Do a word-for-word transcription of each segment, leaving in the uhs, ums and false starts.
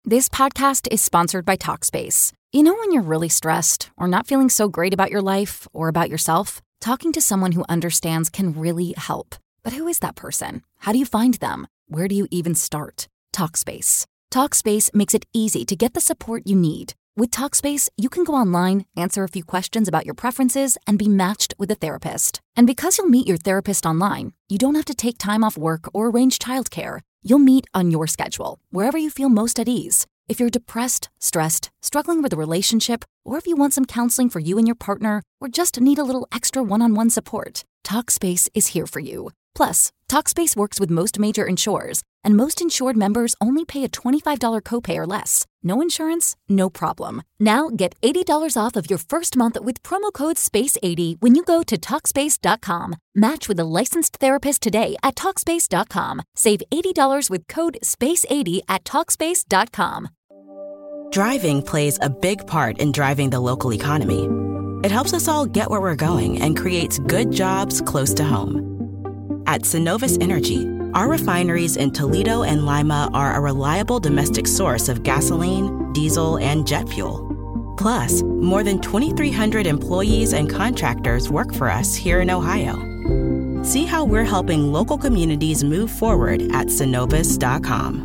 This podcast is sponsored by Talkspace. You know when you're really stressed or not feeling so great about your life or about yourself? Talking to someone who understands can really help. But who is that person? How do you find them? Where do you even start? Talkspace. Talkspace makes it easy to get the support you need. With Talkspace, you can go online, answer a few questions about your preferences, and be matched with a therapist. And because you'll meet your therapist online, you don't have to take time off work or arrange childcare. You'll meet on your schedule, wherever you feel most at ease. If you're depressed, stressed, struggling with a relationship, or if you want some counseling for you and your partner, or just need a little extra one-on-one support, Talkspace is here for you. Plus, Talkspace works with most major insurers, and most insured members only pay a twenty-five dollars copay or less. No insurance, no problem. Now get eighty dollars off of your first month with promo code space eighty when you go to Talkspace dot com. Match with a licensed therapist today at Talkspace dot com. Save eighty dollars with code space eighty at Talkspace dot com. Driving plays a big part in driving the local economy. It helps us all get where we're going and creates good jobs close to home. At Synovus Energy, our refineries in Toledo and Lima are a reliable domestic source of gasoline, diesel, and jet fuel. Plus, more than twenty-three hundred employees and contractors work for us here in Ohio. See how we're helping local communities move forward at Synovus dot com.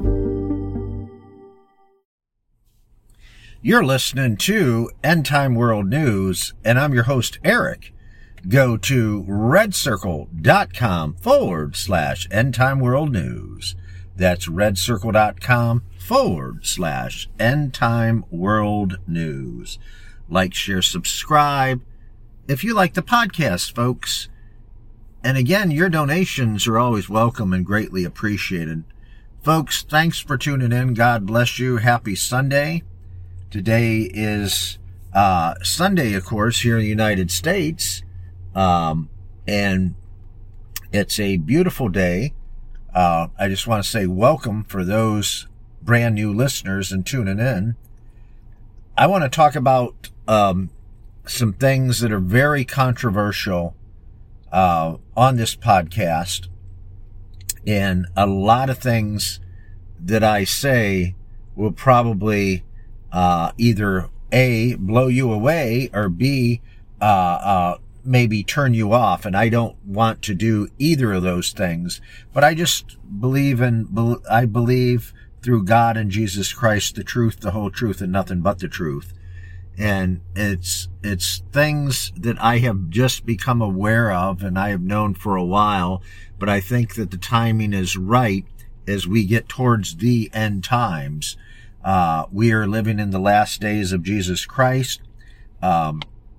You're listening to End Time World News, and I'm your host, Eric. Go to redcircle.com forward slash End Time World News. That's redcircle.com forward slash End Time World News. Like, share, subscribe. If you like the podcast, folks. And again, your donations are always welcome and greatly appreciated. Folks, thanks for tuning in. God bless you. Happy Sunday. Today is uh, Sunday, of course, here in the United States. Um, and it's a beautiful day. Uh, I just want to say welcome for those brand new listeners and tuning in. I want to talk about, um, some things that are very controversial, uh, on this podcast, and a lot of things that I say will probably, uh, either A, blow you away, or B, uh, uh, maybe turn you off, and I don't want to do either of those things, but I just believe in, I believe through God and Jesus Christ, the truth, the whole truth, and nothing but the truth. And it's, it's things that I have just become aware of and I have known for a while, but I think that the timing is right as we get towards the end times. Uh, we are living in the last days of Jesus Christ. Um,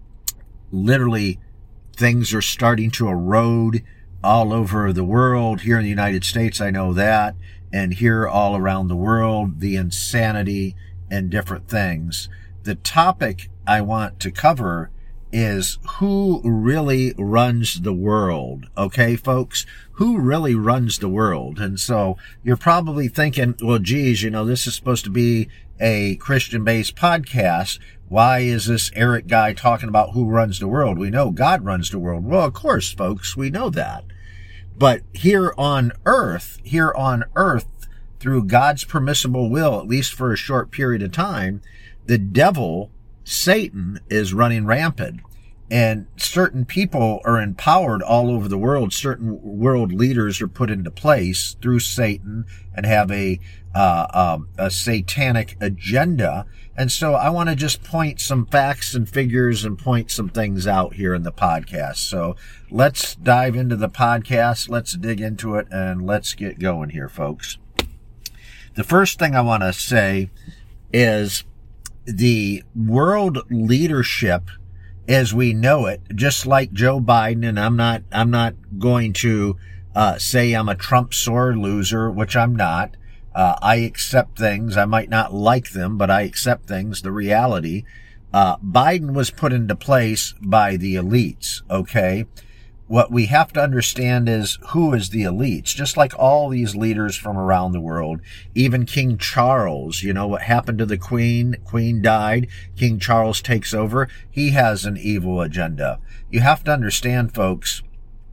literally, things are starting to erode all over the world. Here in the United States, I know that. And here all around the world, the insanity and different things. The topic I want to cover is who really runs the world. Okay, folks? Who really runs the world? And so you're probably thinking, well, geez, you know, this is supposed to be a Christian-based podcast. Why is this Eric guy talking about who runs the world? We know God runs the world. Well, of course, folks, we know that. But here on earth, here on earth, through God's permissible will, at least for a short period of time, the devil, Satan, is running rampant. And certain people are empowered all over the world. Certain world leaders are put into place through Satan and have a uh, um, a satanic agenda. And so I want to just point some facts and figures and point some things out here in the podcast. So let's dive into the podcast. Let's dig into it and let's get going here, folks. The first thing I want to say is the world leadership as we know it, just like Joe Biden, and I'm not, I'm not going to, uh, say I'm a Trump sore loser, which I'm not. Uh, I accept things. I might not like them, but I accept things, the reality. Uh, Biden was put into place by the elites, okay? What we have to understand is who is the elites, just like all these leaders from around the world. Even King Charles, you know, what happened to the Queen? Queen died. King Charles takes over. He has an evil agenda. You have to understand, folks,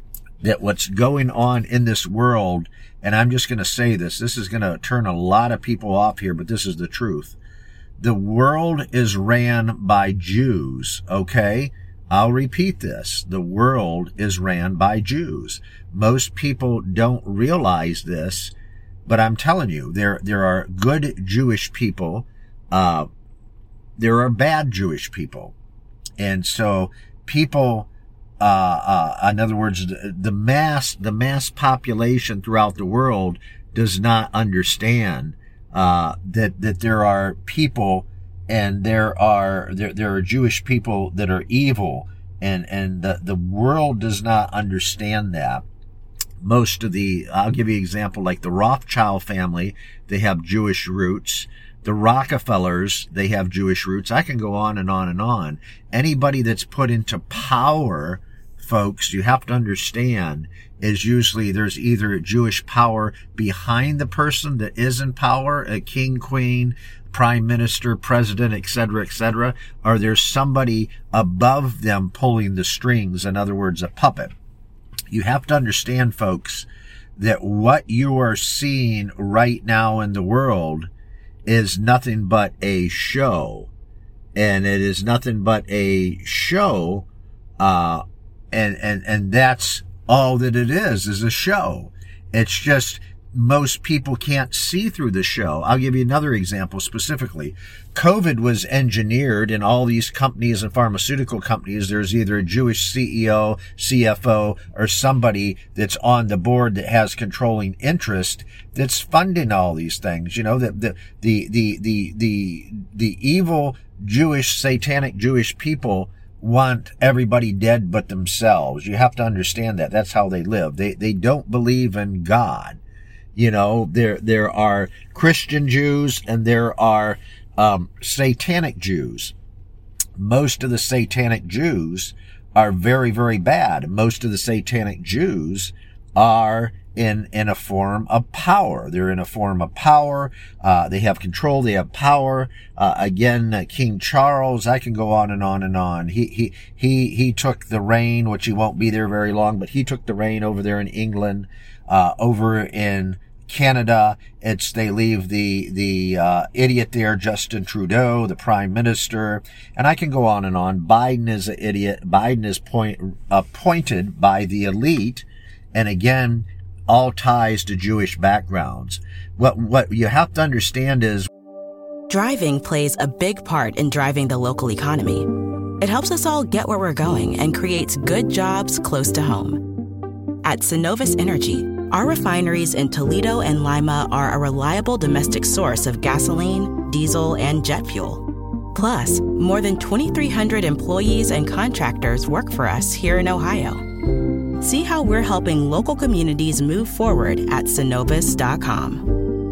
that what's going on in this world, and I'm just going to say this, this is going to turn a lot of people off here, but this is the truth. The world is ran by Jews, okay? I'll repeat this. The world is ran by Jews. Most people don't realize this, but I'm telling you, there there are good Jewish people. Uh, there are bad Jewish people. And so people, uh, uh, in other words, the, the mass, the mass population throughout the world does not understand, uh, that, that there are people and there are, there, there are Jewish people that are evil, and, and the, the world does not understand that. Most of the, I'll give you an example, like the Rothschild family, they have Jewish roots. The Rockefellers, they have Jewish roots. I can go on and on and on. Anybody that's put into power, folks, you have to understand, is usually there's either a Jewish power behind the person that is in power, a king, queen, prime minister, president, et cetera, et cetera, or there's somebody above them pulling the strings, in other words, a puppet. You have to understand, folks, that what you are seeing right now in the world is nothing but a show. And it is nothing but a show, uh, and, and, and that's all that it is, is a show. It's just, most people can't see through the show. I'll give you another example specifically. COVID was engineered in all these companies and pharmaceutical companies. There's either a Jewish C E O, C F O, or somebody that's on the board that has controlling interest that's funding all these things. You know, the, the, the, the, the, the, the evil Jewish, satanic Jewish people want everybody dead but themselves. You have to understand that. That's how they live. They, they don't believe in God. You know, there, there are Christian Jews and there are, um, satanic Jews. Most of the satanic Jews are very, very bad. Most of the satanic Jews are in, in a form of power. They're in a form of power. Uh, they have control. They have power. Uh, again, uh, King Charles, I can go on and on and on. He, he, he, he took the reign, which he won't be there very long, but he took the reign over there in England. Uh, over in Canada, it's, they leave the, the, uh, idiot there, Justin Trudeau, the prime minister, and I can go on and on. Biden is an idiot. Biden is point, appointed by the elite, and again, all ties to Jewish backgrounds. What, what you have to understand is, driving plays a big part in driving the local economy. It helps us all get where we're going and creates good jobs close to home. At Synovus Energy, our refineries in Toledo and Lima are a reliable domestic source of gasoline, diesel, and jet fuel. Plus, more than twenty-three hundred employees and contractors work for us here in Ohio. See how we're helping local communities move forward at Synovus dot com.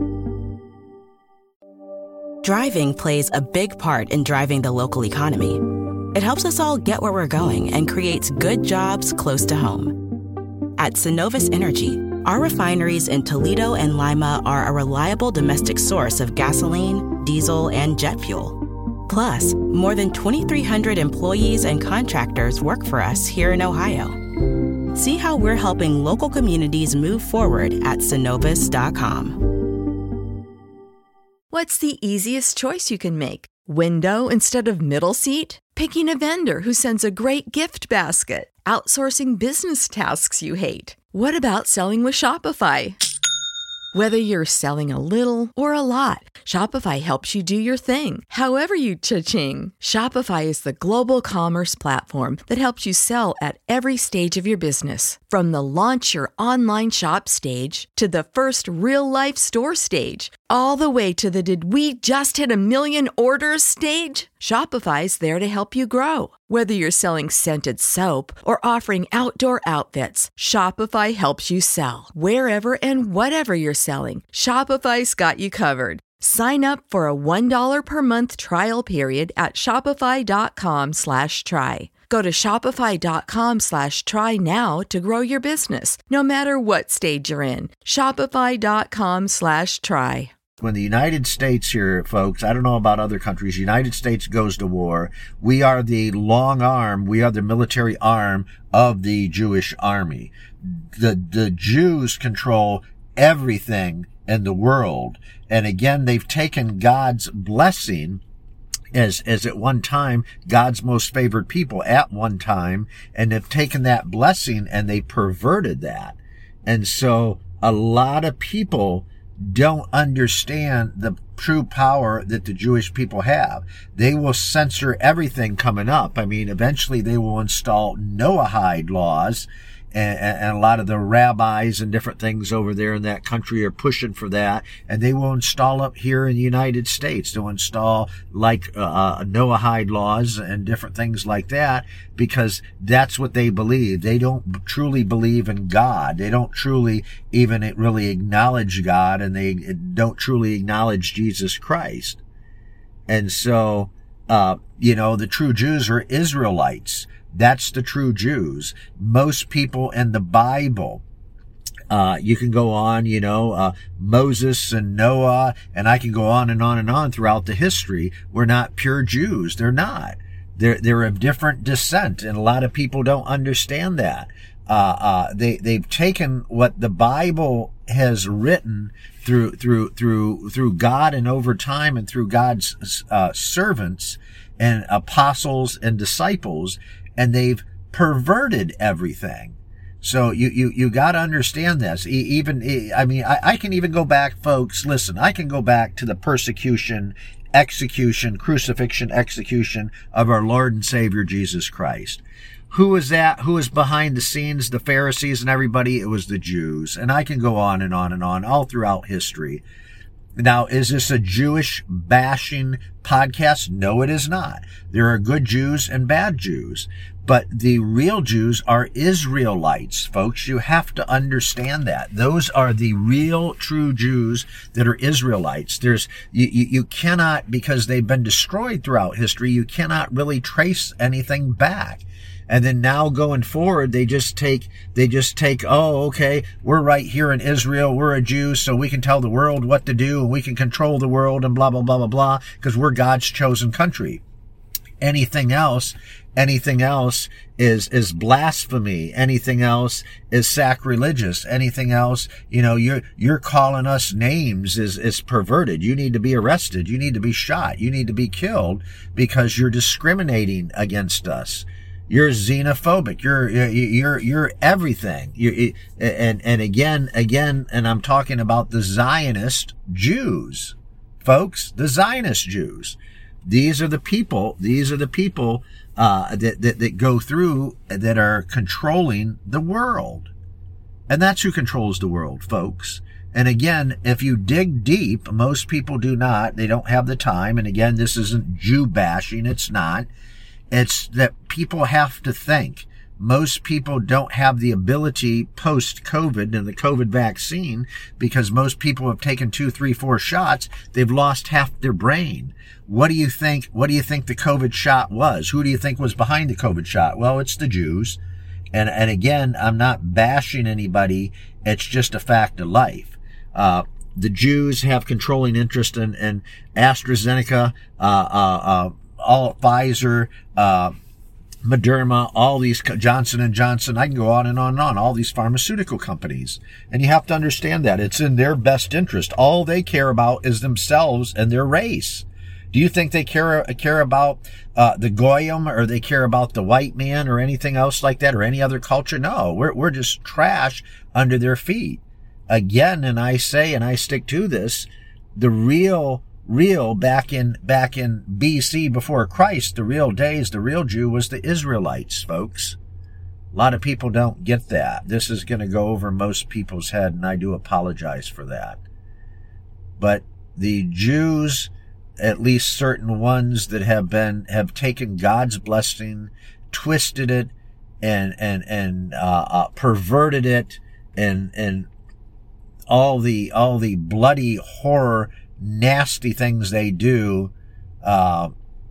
Driving plays a big part in driving the local economy. It helps us all get where we're going and creates good jobs close to home. At Synovus Energy, our refineries in Toledo and Lima are a reliable domestic source of gasoline, diesel, and jet fuel. Plus, more than twenty-three hundred employees and contractors work for us here in Ohio. See how we're helping local communities move forward at Synovus dot com. What's the easiest choice you can make? Window instead of middle seat? Picking a vendor who sends a great gift basket? Outsourcing business tasks you hate? What about selling with Shopify? Whether you're selling a little or a lot, Shopify helps you do your thing, however you cha-ching. Shopify is the global commerce platform that helps you sell at every stage of your business. From the launch your online shop stage to the first real-life store stage, all the way to the did we just hit a million orders stage. Shopify's there to help you grow. Whether you're selling scented soap or offering outdoor outfits, Shopify helps you sell. Wherever and whatever you're selling, Shopify's got you covered. Sign up for a one dollar per month trial period at shopify.com slash try. Go to shopify.com slash try now to grow your business, no matter what stage you're in. Shopify.com slash try. When the United States here, folks, I don't know about other countries, the United States goes to war, we are the long arm, we are the military arm of the Jewish army. The, the Jews control everything in the world. And again, they've taken God's blessing as, as at one time, God's most favored people at one time, and they've taken that blessing and they perverted that. And so a lot of people don't understand the true power that the Jewish people have. They will censor everything coming up. I mean, eventually they will install Noahide laws, and, and a lot of the rabbis and different things over there in that country are pushing for that, and they will install it here in the United States. They'll install like uh, Noahide laws and different things like that, because that's what they believe. They don't truly believe in God. They don't truly even really acknowledge God, and they don't truly acknowledge Jesus Christ. And so, uh, you know, the true Jews are Israelites. That's the true Jews. Most people in the Bible, uh, you can go on, you know, uh, Moses and Noah, and I can go on and on and on throughout the history, were not pure Jews. They're not. They're, they're of different descent, and a lot of people don't understand that. Uh, uh, they, they've taken what the Bible has written through, through, through, through God and over time and through God's, uh, servants and apostles and disciples, and they've perverted everything. So you, you, you got to understand this. Even, I mean, I, I can even go back, folks, listen, I can go back to the persecution, execution, crucifixion, execution of our Lord and Savior Jesus Christ. Who was that? Who was behind the scenes? The Pharisees and everybody? It was the Jews. And I can go on and on and on all throughout history. Now, is this a Jewish bashing podcast? No, it is not. There are good Jews and bad Jews, but the real Jews are Israelites, folks. You have to understand that. Those are the real, true Jews that are Israelites. There's, you, you, you cannot, because they've been destroyed throughout history, you cannot really trace anything back. And then now going forward, they just take, they just take, oh, okay, we're right here in Israel. We're a Jew, so we can tell the world what to do, and we can control the world and blah, blah, blah, blah, blah, because we're God's chosen country. Anything else, anything else is, is blasphemy. Anything else is sacrilegious. Anything else, you know, you're, you're calling us names is, is perverted. You need to be arrested. You need to be shot. You need to be killed because you're discriminating against us. You're xenophobic. You're, you're, you're everything. You're, and, and again, again, and I'm talking about the Zionist Jews, folks, the Zionist Jews. These are the people, these are the people, uh, that, that, that go through, that are controlling the world. And that's who controls the world, folks. And again, if you dig deep, most people do not, they don't have the time. And again, this isn't Jew bashing. It's not. It's that people have to think. Most people don't have the ability post-COVID and the COVID vaccine, because most people have taken two, three, four shots. They've lost half their brain. What do you think, what do you think the COVID shot was? Who do you think was behind the COVID shot? Well, it's the Jews. And, and again, I'm not bashing anybody. It's just a fact of life. Uh, the Jews have controlling interest in, in AstraZeneca, uh, uh, uh, all Pfizer, uh, Moderna, all these, Johnson and Johnson, I can go on and on and on, all these pharmaceutical companies. And you have to understand that it's in their best interest. All they care about is themselves and their race. Do you think they care, care about, uh, the Goyim, or they care about the white man or anything else like that, or any other culture? No, we're, we're just trash under their feet. Again, and I say, and I stick to this, the real Real back in, back in B C before Christ, the real days, the real Jew was the Israelites, folks. A lot of people don't get that. This is going to go over most people's head, and I do apologize for that. But the Jews, at least certain ones that have been, have taken God's blessing, twisted it, and, and, and, uh, uh perverted it, and, and all the, all the bloody horror, nasty things they do, uh,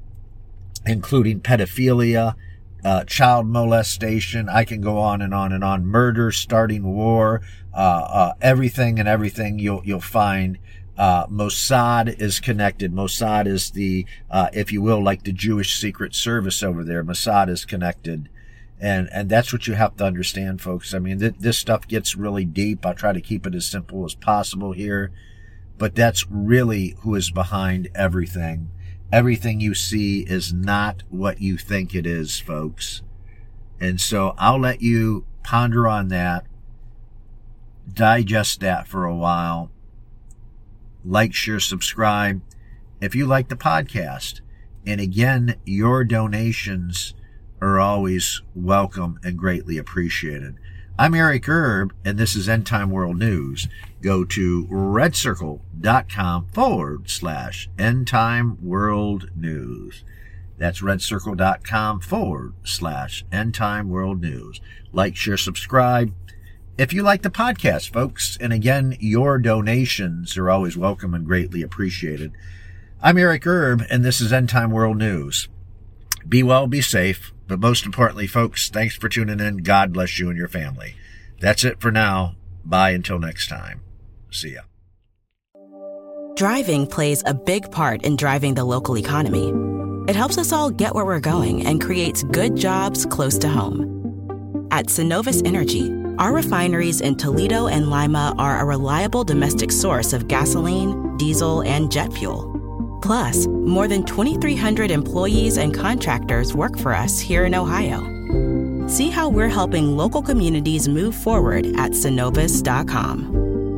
including pedophilia, uh, child molestation. I can go on and on and on. Murder, starting war, uh, uh, everything and everything you'll, you'll find, Uh, Mossad is connected. Mossad is the, uh, if you will, like the Jewish Secret Service over there. Mossad is connected. And, and that's what you have to understand, folks. I mean, th- this stuff gets really deep. I'll try to keep it as simple as possible here. But that's really who is behind everything. Everything you see is not what you think it is, folks. And so I'll let you ponder on that, digest that for a while. Like, share, subscribe if you like the podcast. And again, your donations are always welcome and greatly appreciated. I'm Eric Erb, and this is End Time World News. Go to redcircle.com forward slash End Time World News. That's redcircle.com forward slash End Time World News. Like, share, subscribe if you like the podcast, folks. And again, your donations are always welcome and greatly appreciated. I'm Eric Erb, and this is End Time World News. Be well, be safe, but most importantly, folks, thanks for tuning in. God bless you and your family. That's it for now. Bye until next time. See ya. Driving plays a big part in driving the local economy. It helps us all get where we're going and creates good jobs close to home. At Synovus Energy, our refineries in Toledo and Lima are a reliable domestic source of gasoline, diesel, and jet fuel. Plus, more than twenty-three hundred employees and contractors work for us here in Ohio. See how we're helping local communities move forward at Synovus dot com.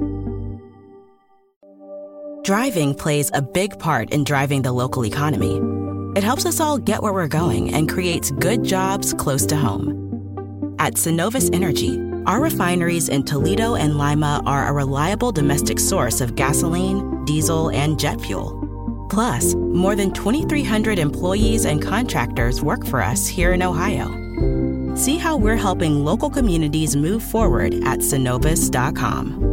Driving plays a big part in driving the local economy. It helps us all get where we're going and creates good jobs close to home. At Synovus Energy, our refineries in Toledo and Lima are a reliable domestic source of gasoline, diesel, and jet fuel. Plus, more than twenty-three hundred employees and contractors work for us here in Ohio. See how we're helping local communities move forward at Synovus dot com.